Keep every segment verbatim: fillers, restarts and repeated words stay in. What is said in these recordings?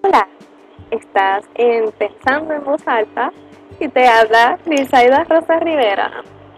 Hola, estás en Pensando en Voz Alta y te habla Lizaida Rosa Rivera.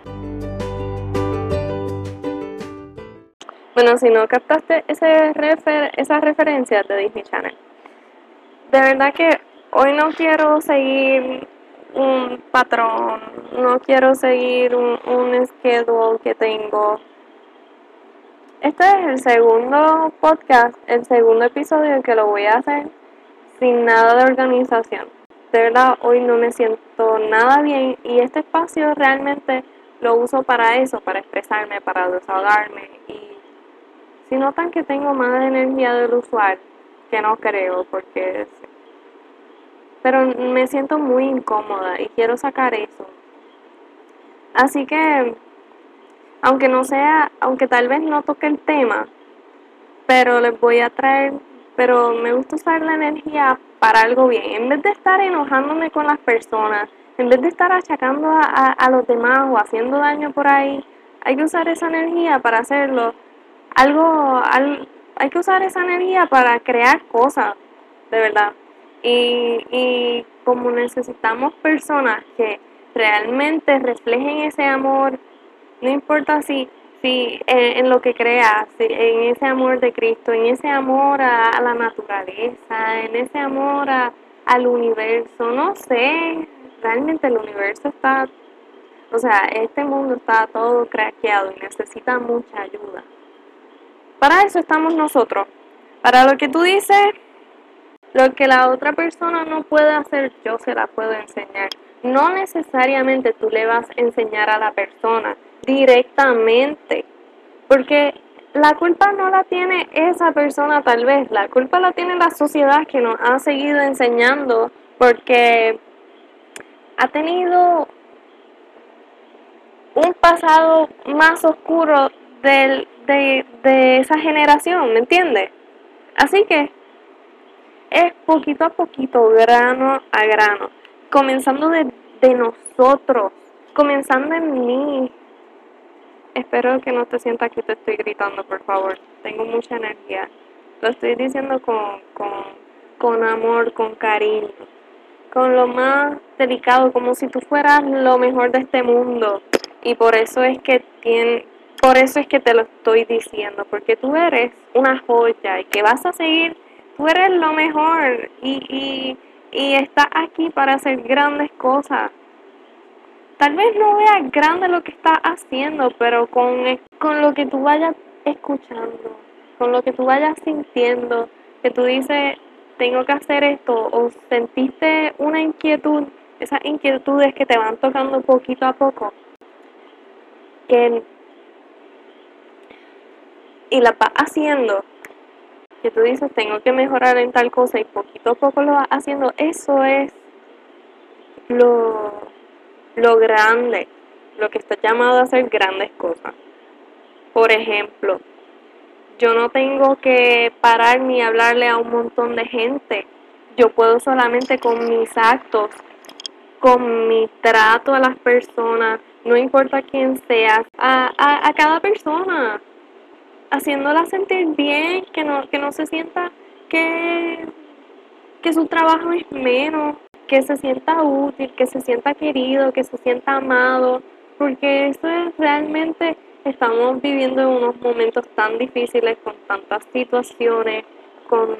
Bueno, si no captaste ese refer esa referencia de Disney Channel, de verdad que hoy no quiero seguir un patrón, no quiero seguir un, un schedule que tengo. Este es el segundo podcast, el segundo episodio en que lo voy a hacer sin nada de organización. De verdad, hoy no me siento nada bien y este espacio realmente lo uso para eso, para expresarme, para desahogarme. Y si notan que tengo más energía del usual, que no creo, porque... Pero me siento muy incómoda y quiero sacar eso. Así que, aunque no sea, aunque tal vez no toque el tema, pero les voy a traer, pero me gusta usar la energía para algo bien. En vez de estar enojándome con las personas, en vez de estar achacando a, a, a los demás o haciendo daño por ahí, hay que usar esa energía para hacerlo. Algo, al, hay que usar esa energía para crear cosas, de verdad. Y, y como necesitamos personas que realmente reflejen ese amor, no importa si Sí, en, en lo que creas, sí, en ese amor de Cristo, en ese amor a, a la naturaleza, en ese amor a, al universo, no sé, realmente el universo está, o sea, este mundo está todo craqueado y necesita mucha ayuda. Para eso estamos nosotros, para lo que tú dices, lo que la otra persona no puede hacer, yo se la puedo enseñar. No necesariamente tú le vas a enseñar a la persona directamente, porque la culpa no la tiene esa persona tal vez, la culpa la tiene la sociedad que nos ha seguido enseñando porque ha tenido un pasado más oscuro del, de, de esa generación, ¿me entiendes? Así que es poquito a poquito, grano a grano, comenzando de, de nosotros, comenzando en mí. Espero que no te sientas que te estoy gritando, por favor. Tengo mucha energía. Lo estoy diciendo con, con, con amor, con cariño, con lo más delicado, como si tú fueras lo mejor de este mundo. Y por eso es que tiene, por eso es que te lo estoy diciendo, porque tú eres una joya y que vas a seguir, tú eres lo mejor y, y, y estás aquí para hacer grandes cosas. Tal vez no veas grande lo que estás haciendo, pero con, con lo que tú vayas escuchando, con lo que tú vayas sintiendo, que tú dices, tengo que hacer esto, o sentiste una inquietud, esas inquietudes que te van tocando poquito a poco, que, y las vas haciendo, que tú dices, tengo que mejorar en tal cosa, y poquito a poco lo vas haciendo, eso es lo... lo grande, lo que está llamado a hacer grandes cosas. Por ejemplo, yo no tengo que parar ni hablarle a un montón de gente. Yo puedo solamente con mis actos, con mi trato a las personas, no importa quién sea, a, a, a cada persona, haciéndola sentir bien, que no, que no se sienta que, que su trabajo es menos, que se sienta útil, que se sienta querido, que se sienta amado, porque eso es realmente, estamos viviendo en unos momentos tan difíciles, con tantas situaciones, con,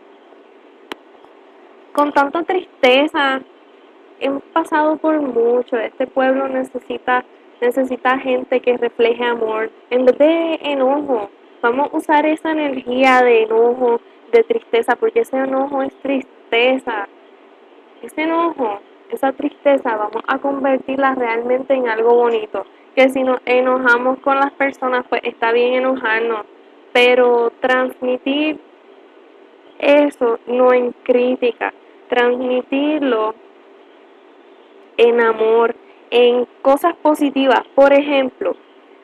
con tanta tristeza, hemos pasado por mucho, este pueblo necesita, necesita gente que refleje amor, en vez de enojo, vamos a usar esa energía de enojo, de tristeza, porque ese enojo es tristeza. Ese enojo, esa tristeza, vamos a convertirla realmente en algo bonito. Que si nos enojamos con las personas, pues está bien enojarnos, pero transmitir eso no en crítica, transmitirlo en amor, en cosas positivas. Por ejemplo,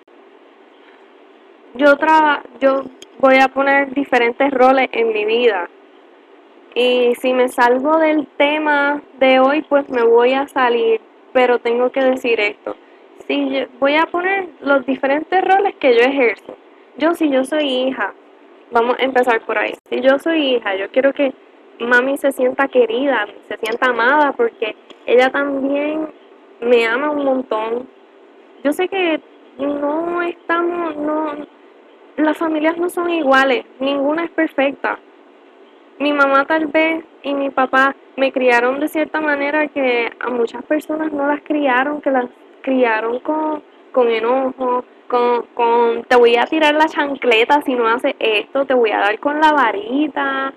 yo traba, yo voy a poner diferentes roles en mi vida. Y si me salgo del tema de hoy, pues me voy a salir, pero tengo que decir esto. Si yo, voy a poner los diferentes roles que yo ejerzo. Yo, si yo soy hija, vamos a empezar por ahí. Si yo soy hija, yo quiero que mami se sienta querida, se sienta amada, porque ella también me ama un montón. Yo sé que no estamos, no, las familias no son iguales, ninguna es perfecta. Mi mamá tal vez y mi papá me criaron de cierta manera que a muchas personas no las criaron, que las criaron con, con enojo, con, con te voy a tirar la chancleta si no haces esto, te voy a dar con la varita,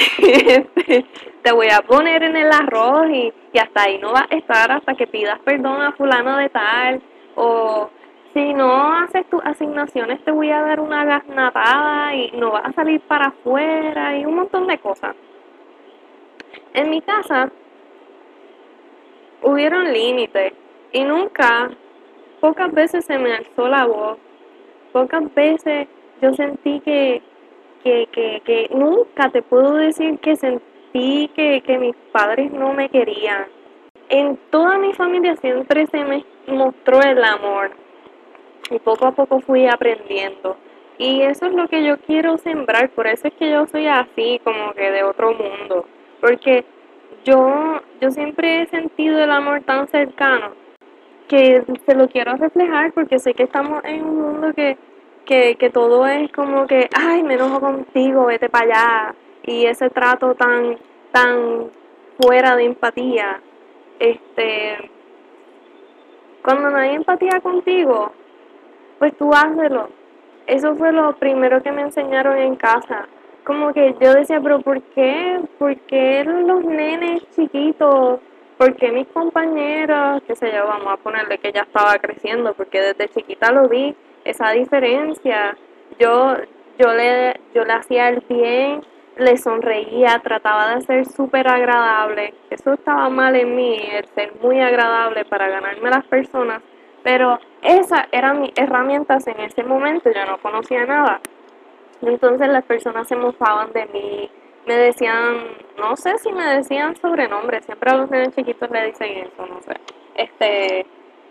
te voy a poner en el arroz y, y hasta ahí no vas a estar hasta que pidas perdón a fulano de tal, o si no haces tus asignaciones te voy a dar una gasnatada y no vas a salir para afuera y un montón de cosas. En mi casa hubieron límites y nunca, pocas veces se me alzó la voz, pocas veces yo sentí que, que, que, que nunca te puedo decir que sentí que, que mis padres no me querían. En toda mi familia siempre se me mostró el amor. Y poco a poco fui aprendiendo. Y eso es lo que yo quiero sembrar, por eso es que yo soy así, como que de otro mundo. Porque yo, yo siempre he sentido el amor tan cercano que se lo quiero reflejar porque sé que estamos en un mundo que, que, que todo es como que, ay, me enojo contigo, vete para allá. Y ese trato tan, tan fuera de empatía. Este, cuando no hay empatía contigo, pues tú hazlo. Eso fue lo primero que me enseñaron en casa. Como que yo decía, pero ¿por qué? ¿Por qué los nenes chiquitos? ¿Por qué mis compañeros? Qué sé yo, vamos a ponerle que ya estaba creciendo, porque desde chiquita lo vi, esa diferencia. Yo, yo le, yo le hacía el bien, le sonreía, trataba de ser súper agradable. Eso estaba mal en mí, el ser muy agradable para ganarme a las personas. Pero esas eran mis herramientas en ese momento, yo no conocía nada. Entonces las personas se mofaban de mí, me decían, no sé si me decían sobrenombres, siempre a los niños chiquitos le dicen eso, no sé. Este,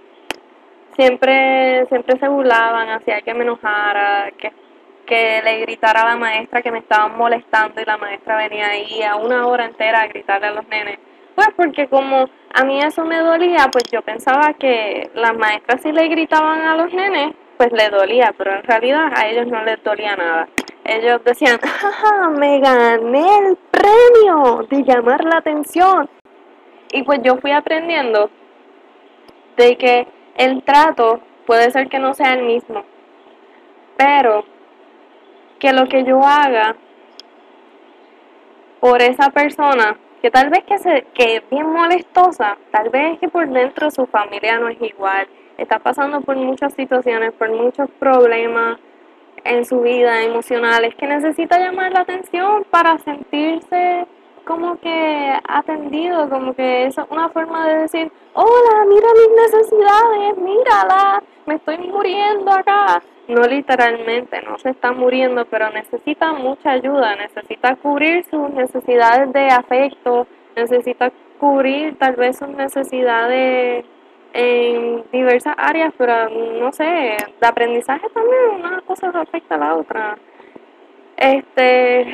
siempre, siempre se burlaban, hacía que me enojara, que, que le gritara a la maestra que me estaban molestando y la maestra venía ahí a una hora entera a gritarle a los nenes. Pues porque como a mí eso me dolía, pues yo pensaba que las maestras si le gritaban a los nenes, pues le dolía, pero en realidad a ellos no les dolía nada. Ellos decían, ¡ja, me gané el premio de llamar la atención! Y pues yo fui aprendiendo de que el trato puede ser que no sea el mismo, pero que lo que yo haga por esa persona, que tal vez que, se, que es bien molestosa, tal vez es que por dentro su familia no es igual, está pasando por muchas situaciones, por muchos problemas en su vida emocionales, que necesita llamar la atención para sentirse como que atendido, como que eso es una forma de decir, hola, mira mis necesidades, mírala, me estoy muriendo acá. No literalmente, no se está muriendo, pero necesita mucha ayuda, necesita cubrir sus necesidades de afecto, necesita cubrir tal vez sus necesidades en diversas áreas, pero no sé, de aprendizaje también, una cosa afecta a la otra. Este,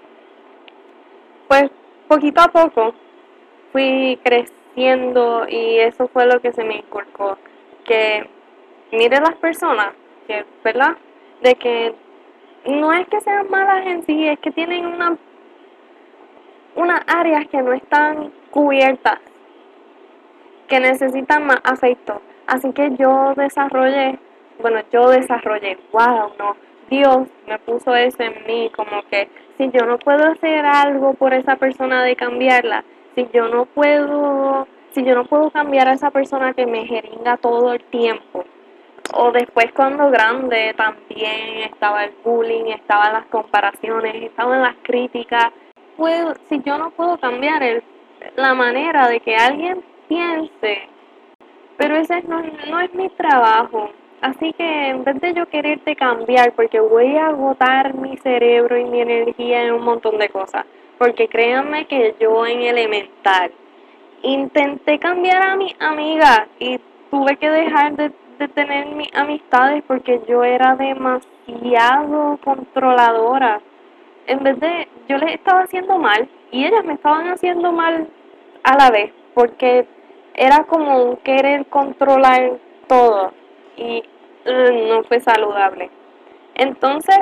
pues poquito a poco fui creciendo y eso fue lo que se me inculcó, que mire las personas, que, ¿verdad? De que no es que sean malas en sí, es que tienen una, unas áreas que no están cubiertas, que necesitan más afecto. Así que yo desarrollé, bueno, yo desarrollé, wow, no, Dios me puso eso en mí, como que si yo no puedo hacer algo por esa persona de cambiarla, si yo no puedo, si yo no puedo cambiar a esa persona que me jeringa todo el tiempo, o después cuando grande también estaba el bullying, estaban las comparaciones, estaban las críticas, puedo, si yo no puedo cambiar el, la manera de que alguien piense, pero ese no, no es mi trabajo. Así que en vez de yo quererte cambiar, porque voy a agotar mi cerebro y mi energía en un montón de cosas, porque créanme que yo en elemental intenté cambiar a mi amiga y tuve que dejar de, de tener mis amistades porque yo era demasiado controladora. en vez de, yo les estaba haciendo mal y ellas me estaban haciendo mal a la vez, porque era como un querer controlar todo y uh, no fue saludable. Entonces,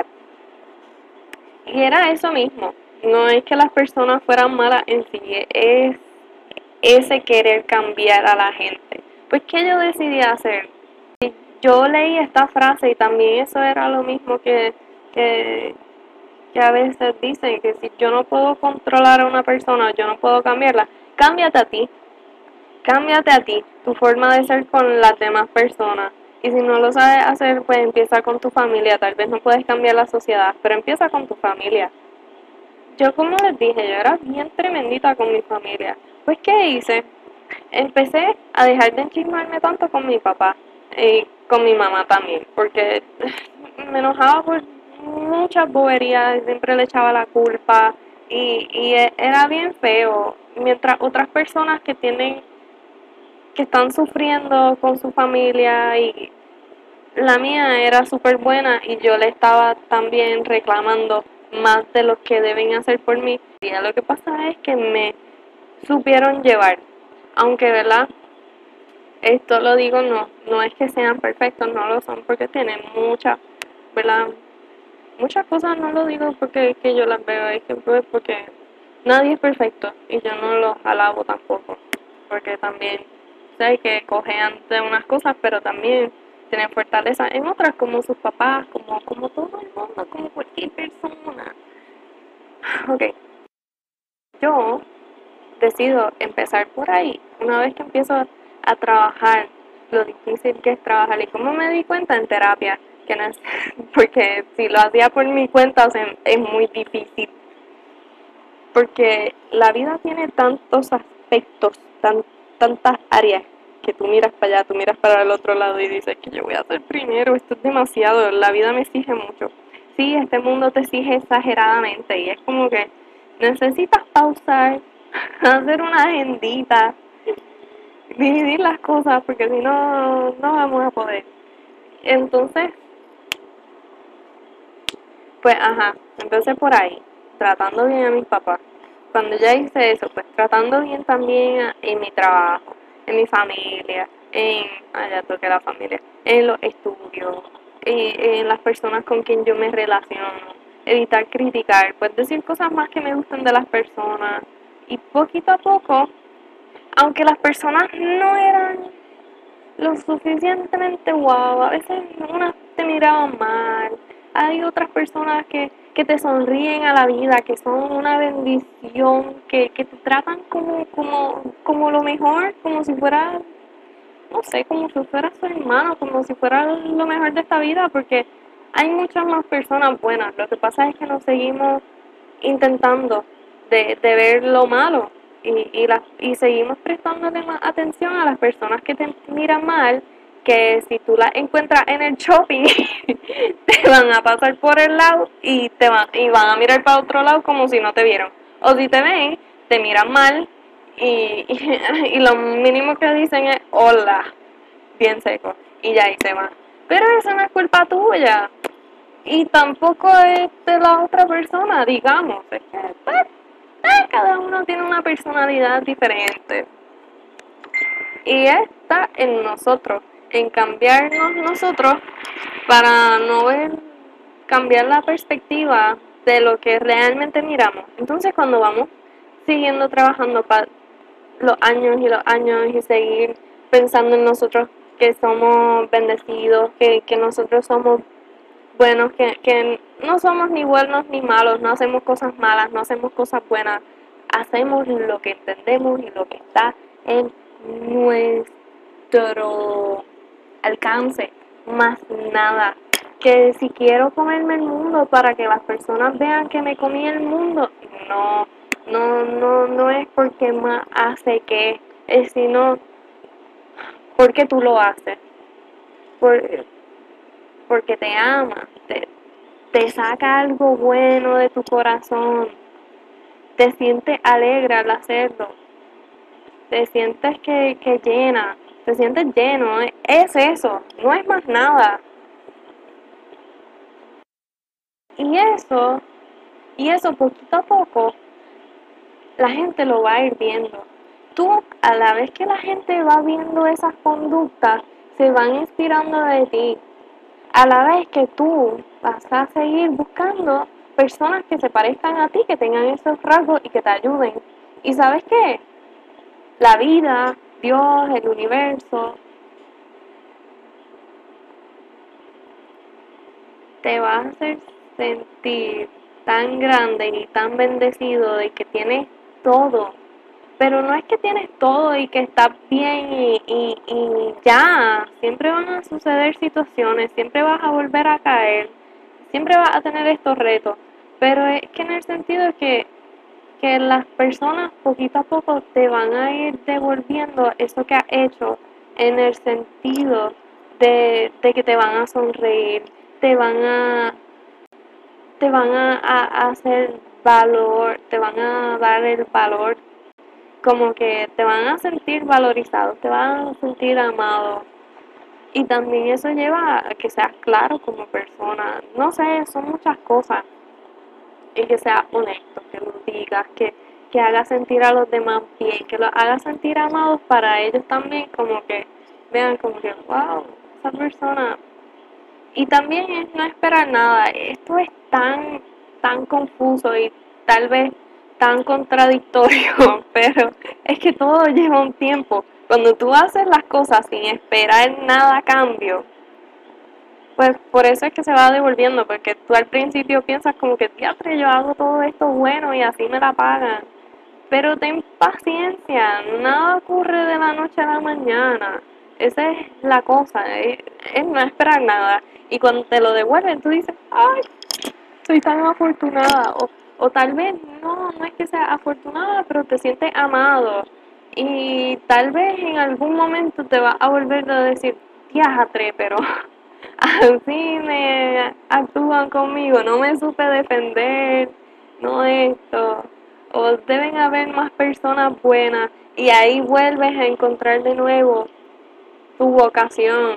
y era eso mismo, no es que las personas fueran malas en sí, es ese querer cambiar a la gente. Pues, ¿qué yo decidí hacer? Yo leí esta frase y también eso era lo mismo que, que, que a veces dicen, que si yo no puedo controlar a una persona, yo no puedo cambiarla, cámbiate a ti, cámbiate a ti, tu forma de ser con las demás personas. Y si no lo sabes hacer, pues empieza con tu familia. Tal vez no puedes cambiar la sociedad, pero empieza con tu familia. Yo, como les dije, yo era bien tremendita con mi familia. Pues, ¿qué hice? Empecé a dejar de enchismarme tanto con mi papá y con mi mamá también, porque me enojaba por muchas boberías, siempre le echaba la culpa y, y era bien feo. Mientras otras personas que tienen, que están sufriendo con su familia, y la mía era súper buena y yo le estaba también reclamando más de lo que deben hacer por mí. Y lo que pasa es que me supieron llevar, aunque, ¿verdad? Esto lo digo, no, no es que sean perfectos, no lo son, porque tienen muchas, ¿verdad? Muchas cosas no lo digo porque que yo las veo, es que pues porque nadie es perfecto y yo no los alabo tampoco, porque también sé que cojean de unas cosas, pero también tienen fortaleza en otras, como sus papás, como, como todo el mundo, como cualquier persona. Ok, yo decido empezar por ahí. Una vez que empiezo a trabajar, lo difícil que es trabajar, y cómo me di cuenta en terapia, que no es, porque si lo hacía por mi cuenta, o sea, es muy difícil, porque la vida tiene tantos aspectos, tan, tantas áreas, que tú miras para allá, tú miras para el otro lado y dices que yo voy a hacer primero, esto es demasiado, la vida me exige mucho. Sí, este mundo te exige exageradamente y es como que necesitas pausar, hacer una agendita, dividir las cosas, porque si no, no vamos a poder. Entonces, pues, ajá, empecé por ahí, tratando bien a mis papás. Cuando ya hice eso, pues tratando bien también en mi trabajo, en mi familia, en, allá toqué la familia, en los estudios, y en las personas con quien yo me relaciono, evitar criticar, pues decir cosas más que me gustan de las personas. Y poquito a poco, aunque las personas no eran lo suficientemente guau, a veces unas te miraban mal, hay otras personas que, que te sonríen a la vida, que son una bendición, que, que te tratan como, como, como lo mejor, como si fuera, no sé, como si fuera su hermano, como si fuera lo mejor de esta vida, porque hay muchas más personas buenas. Lo que pasa es que nos seguimos intentando de, de ver lo malo y, y, la, y seguimos prestándole más atención a las personas que te miran mal, que si tú las encuentras en el shopping te van a pasar por el lado y te van, y van a mirar para otro lado como si no te vieron, o si te ven te miran mal y, y, y lo mínimo que dicen es hola, bien seco, y ya ahí se va. Pero eso no es culpa tuya y tampoco es de la otra persona, digamos. Es que pues, eh, cada uno tiene una personalidad diferente. Y está en nosotros, en cambiarnos nosotros para no ver, cambiar la perspectiva de lo que realmente miramos. Entonces, cuando vamos siguiendo trabajando para los años y los años y seguir pensando en nosotros que somos bendecidos, que, que nosotros somos buenos, que, que no somos ni buenos ni malos, no hacemos cosas malas, no hacemos cosas buenas, hacemos lo que entendemos y lo que está en nuestro alcance, más nada. Que si quiero comerme el mundo para que las personas vean que me comí el mundo, no, no, no, no es porque más hace que, es sino porque tú lo haces, por, porque te ama, te, te saca algo bueno de tu corazón, te sientes alegre al hacerlo, te sientes que, que llena, te sientes lleno, es eso, no es más nada. Y eso Y eso poquito a poco la gente lo va a ir viendo. Tú, a la vez que la gente va viendo esas conductas, se van inspirando de ti. A la vez que tú vas a seguir buscando personas que se parezcan a ti, que tengan esos rasgos y que te ayuden. ¿Y sabes qué? La vida, Dios, el universo, te va a hacer sentir tan grande y tan bendecido de que tienes todo. Pero no es que tienes todo y que estás bien y, y, y ya. Siempre van a suceder situaciones, siempre vas a volver a caer, siempre vas a tener estos retos. Pero es que en el sentido de que, que las personas poquito a poco te van a ir devolviendo eso que has hecho, en el sentido de, de que te van a sonreír, te van a, te van a, a, a hacer valor, te van a dar el valor, como que te van a sentir valorizado, te van a sentir amado. Y también eso lleva a que seas claro como persona. No sé, son muchas cosas. Y que seas honesto, que lo digas, que, que hagas sentir a los demás bien, que los hagas sentir amados para ellos también, como que vean como que, wow, esa persona. Y también es no esperar nada. Esto es tan, tan confuso y tal vez tan contradictorio, pero es que todo lleva un tiempo. Cuando tú haces las cosas sin esperar nada a cambio, pues por eso es que se va devolviendo, porque tú al principio piensas como que, diatre, yo hago todo esto bueno y así me la pagan. Pero ten paciencia, nada ocurre de la noche a la mañana. Esa es la cosa, es, es no esperar nada. Y cuando te lo devuelven, tú dices, ay, soy tan afortunada. O, o tal vez no, no es que sea afortunada, pero te sientes amado. Y tal vez en algún momento te va a volver a decir, diatre, pero así me actúan conmigo, no me supe defender, no esto. O deben haber más personas buenas y ahí vuelves a encontrar de nuevo tu vocación.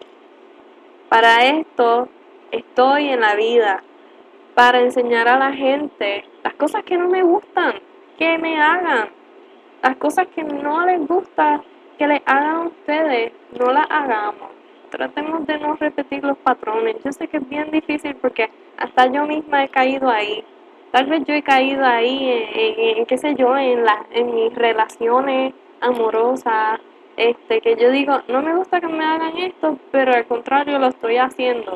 Para esto estoy en la vida, para enseñar a la gente las cosas que no me gustan, que me hagan. Las cosas que no les gusta que les hagan a ustedes, no las hagamos. Tratemos de no repetir los patrones. Yo sé que es bien difícil porque hasta yo misma he caído ahí. Tal vez yo he caído ahí en, en, en qué sé yo, en, la, en mis relaciones amorosas, este, que yo digo, no me gusta que me hagan esto, pero al contrario lo estoy haciendo.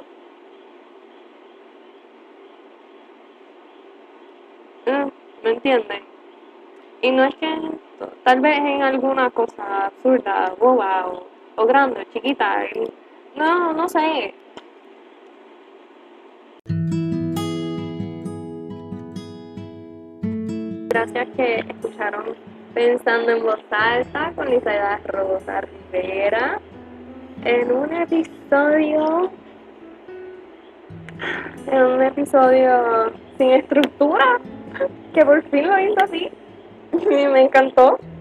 Mm, ¿Me entienden? Y no es que tal vez en alguna cosa absurda, boba o, o grande, chiquita, no, no sé. Gracias que escucharon Pensando en Voz Alta con Isaías Rosa Rivera en un episodio, en un episodio sin estructura, que por fin lo hizo así y me encantó.